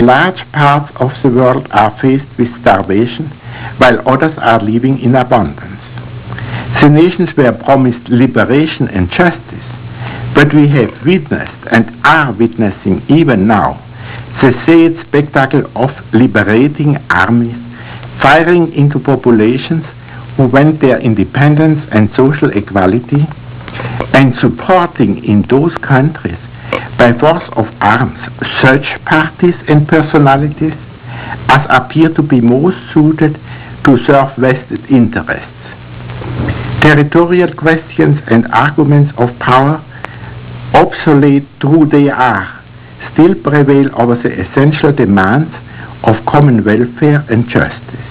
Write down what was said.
Large parts of the world are faced with starvation, while others are living in abundance. The nations were promised liberation and justice, but we have witnessed and are witnessing even now the sad spectacle of liberating armies firing into populations who want their independence and social equality, and supporting in those countries by force of arms such parties and personalities as appear to be most suited to serve vested interests. Territorial questions and arguments of power, obsolete though they are, still prevail over the essential demands of common welfare and justice.